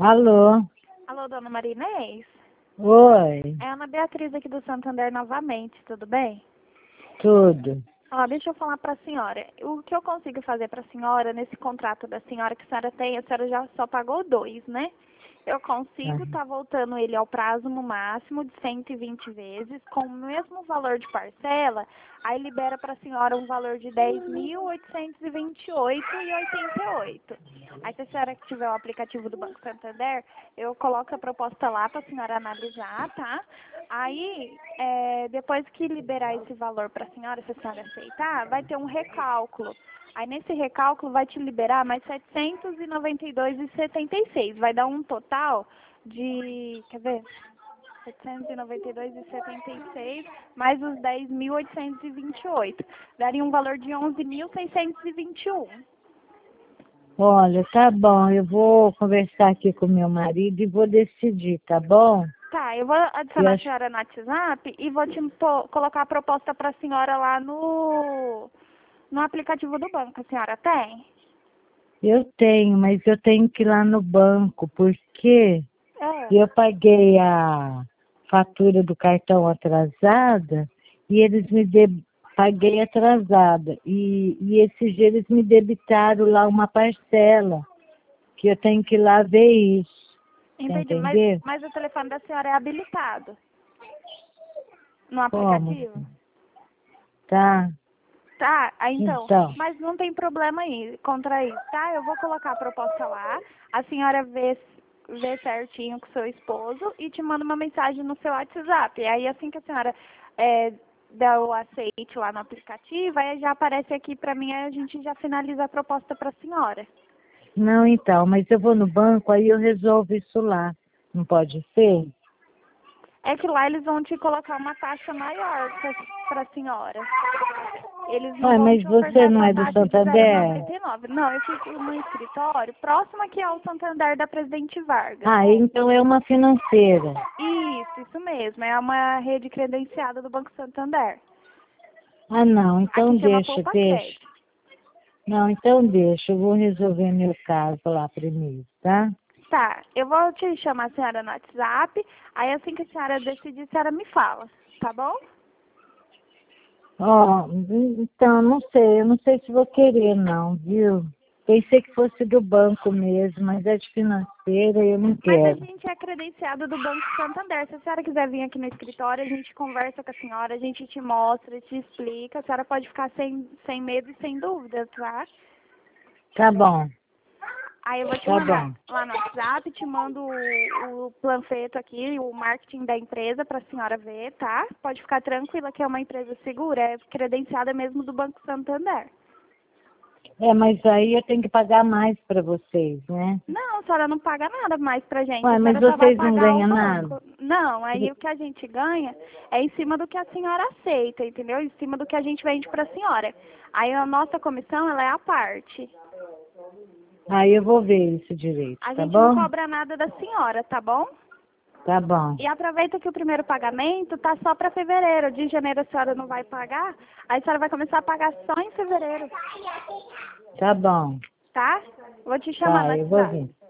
Alô? Alô, dona Maria Inês? Oi, É a Ana Beatriz aqui do Santander novamente, tudo bem? tudo. Ó, deixa eu falar para a senhora. O que eu consigo fazer para a senhora, nesse contrato da senhora que a senhora tem, a senhora já só pagou 2, né? Eu consigo Ah, estar voltando ele ao prazo no máximo de 120 vezes, com o mesmo valor de parcela, aí libera para a senhora um valor de 10.828,88. Aí se a senhora tiver o aplicativo do Banco Santander, eu coloco a proposta lá para a senhora analisar, tá? Aí, depois que liberar esse valor para a senhora, se a senhora aceitar, vai ter um recálculo. Aí nesse recálculo vai te liberar mais 792,76. Vai dar um total de, quer ver? 792,76 mais os 10.828. Daria um valor de 11.621. olha, tá bom, eu vou conversar aqui com meu marido e vou decidir, tá bom? Tá, eu vou Eu adicionar a acho, senhora no WhatsApp e vou te colocar a proposta para a senhora lá no aplicativo do banco. A senhora tem? eu tenho, mas eu tenho que ir lá no banco, porque É. eu paguei a fatura do cartão atrasada e eles paguei atrasada. E esse dia eles me debitaram lá uma parcela, que eu tenho que ir lá ver isso. Tá Entendi, entendendo? mas o telefone da senhora é habilitado no Como? aplicativo? Tá? Tá, então, Então, mas não tem problema aí contra isso, tá? Eu vou colocar a proposta lá, a senhora vê certinho com seu esposo e te manda uma mensagem no seu WhatsApp. E aí assim que a senhora der o aceite lá no aplicativo, aí já aparece aqui pra mim, aí a gente já finaliza a proposta pra senhora. não, então, mas eu vou no banco, aí eu resolvo isso lá. Não pode ser? É que lá eles vão te colocar uma taxa maior pra senhora. Eles não Ué, vão mas te você ofertar não essa é do taxa de Santander? 0,99. Não, eu fico no escritório próximo aqui ao Santander da Presidente Vargas. Ah, então é uma financeira. Isso mesmo. É uma rede credenciada do Banco Santander. Ah, não, então Aqui chama deixa, Poupa deixa. Crédito. Não, então deixa, eu vou resolver meu caso lá primeiro, tá? Tá, eu vou te chamar a senhora no WhatsApp. Aí assim que a senhora decidir, a senhora me fala. Tá bom? Ó, então, não sei, eu não sei se vou querer não, viu? Pensei que fosse do banco mesmo, mas é de financeira e eu não Mas a quero. gente é credenciado do Banco Santander. Se a senhora quiser vir aqui no escritório, a gente conversa com a senhora, a gente te mostra, te explica. A senhora pode ficar sem medo e sem dúvida, tá? Tá bom, Aí eu vou te tá mandar bom. lá no WhatsApp, te mando o panfleto aqui, o marketing da empresa para a senhora ver, tá? Pode ficar tranquila que é uma empresa segura, é credenciada mesmo do Banco Santander. É, mas aí eu tenho que pagar mais para vocês, né? Não, a senhora não paga nada mais pra gente, Ué, a mas senhora só vai vocês não pagar o ganham nada? banco. Não, aí o que a gente ganha é em cima do que a senhora aceita, entendeu? Em cima do que a gente vende pra senhora. Aí a nossa comissão, ela é à parte. Aí eu vou ver isso direito, A tá gente não bom? cobra nada da senhora, tá bom? Tá bom, E aproveita que o primeiro pagamento tá só para fevereiro. De janeiro a senhora não vai pagar, aí a senhora vai começar a pagar só em fevereiro, tá bom. tá? Vou te chamar no Tá, eu vou WhatsApp. vir.